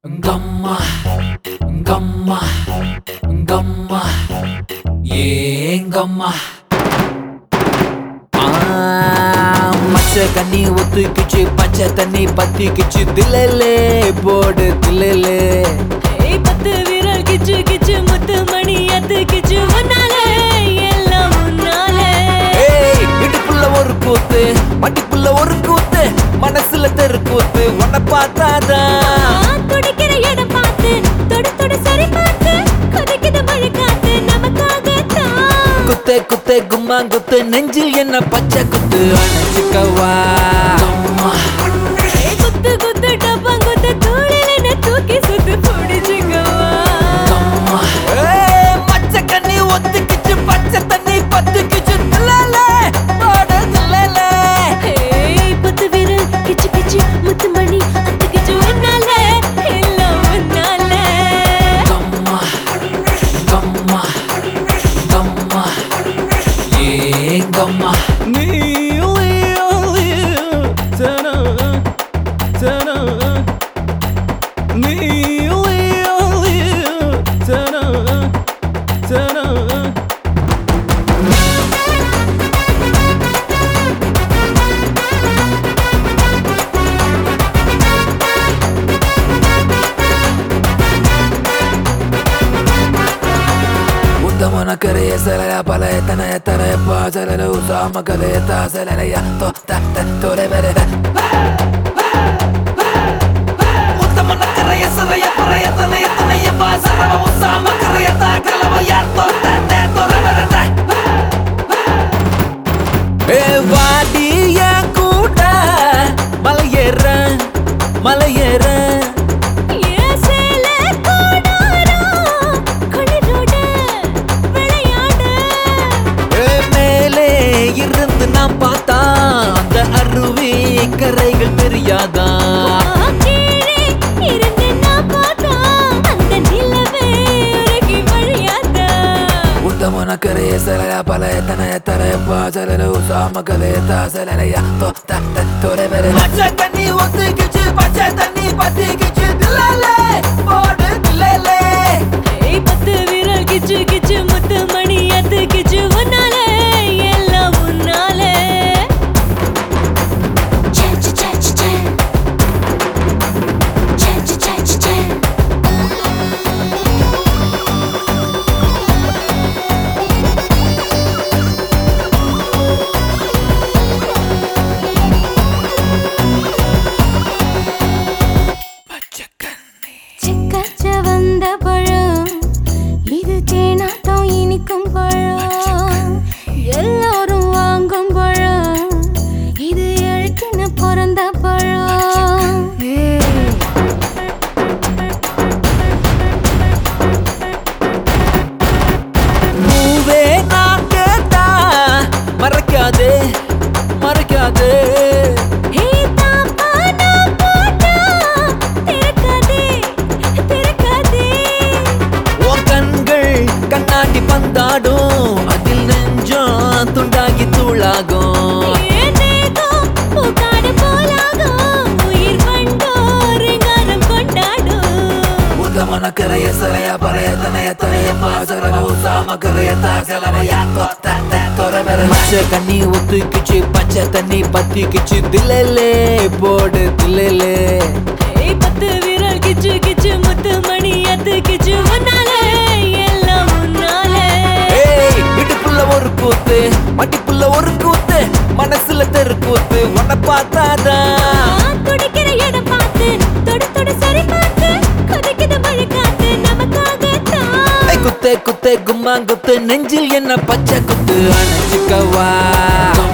Gamma, gamma, gamma, gamma. மச்ச கண்ணி ஒத்துக்கிச்சு பச்சை தண்ணி பத்திக்கிச்சு தில்லே போடு தில்லே. பத்து விரல் கிச்சு கிச்சு முத்து மணி அத்துக்கிச்சு முன்னாலே எல்லாம் முன்னாலே. இடுப்புள்ள ஒரு கூத்து மட்டிப்புள்ள ஒரு கூத்து மனசுல தெரு கூத்து உன்னை பார்த்தாதான் துடிக்கிற இடம் பார்த்து தொடு தொடு சரி பார்த்து கொதிக்குது மழை காத்து நமக்காகத்தான். குத்தே குத்தே கும்மா குத்து நெஞ்சில் என்ன பச்சை குத்து அணைச்சிக்கவா. குத்து குத்து டப்பாங்குத்து தோளில் என்ன தூக்கி சுத்து பிடிச்சிக்கவா. மச்ச கண்ணி ஒத்துக்கிச்சு பச்சை தண்ணி பத்துக்கிச்சு தில்லே போடு தில்லே. பத்து விரல் கிச்சு கிச்சு முத்து மணி அத்துக்கிச்சு முன்னாலே எல்லாம் முன்னாலே. கம்மா கம்மா கம்மா ஏங்கம்மா. Kare salaya pala etana etara pa salala usama kale ta salala ya to ta ta to le bere. Uttamana kare salaya pala etana etana ya pa salala usama kale ta kalava ya to ta ta to le bere. Vadi ya kuda malayera malayera. நாம் பார்த்தா அந்த அருவி கரைகள் தெரியாதா. கீழே இருந்து நான் பார்த்தா அந்த நிலவே உருகி வழியாதா. உத்தமன கரைய சலயா பல எத்தனை எத்தனை பா சலல உசாம கலையத்தா சலலையா தோ தட்ட தோரை வரை. பச்சை தண்ணி ஒத்துக்கிச்சு பச்சை தண்ணி பத்திக்கிச்சு தில்லே போடு தில்லே. பத்து விரல் கிச்சு கிச்சு முத்து மணி அத்துக்கிச்சு முன்னாலே எல்லாம் முன்னாலே. சிக்கச்ச வந்த பழம் இது தேனாட்டம் இனிக்கும் பழம் எல்லாரும் வாங்கும் பழம் இது எழுத்துன்னு பிறந்த பழம். பூவே நான் கேட்டா மறக்காதே மறக்காதே. கண்ணாடி பந்தாடும் அதில் நெஞ்சம் துண்டாகி தூளாகும். உத்தமன கரைய சரைய பழைய தனைய தனைய பாசல உசாம கரையத்தா சலவையா தொத்த தோரை வரை. மச்ச கண்ணி ஒத்துக்கிச்சு பச்சை தண்ணி பத்திக்கிச்சு தில்லே போடு தில்லே. பத்து விரல் கிச்சு கிச்சு முத்து மணி அத்துக்கிச்சு முன்னாலே எல்லாம் முன்னாலே. இடுப்புள்ள ஒரு கூத்து மட்டிப்புள்ள ஒரு கூத்து மனசுல தெரு கூத்து உன்னை பார்த்தாதான் துடிக்கிற இடம் பார்த்து தொடு தொடு சரி பார்த்து கொதிக்குது மழை காத்து நமக்காகத்தான். குத்தே குத்தே கும்மா குத்து நெஞ்சில் என்ன பச்சை குத்து அணைச்சிக்கவா.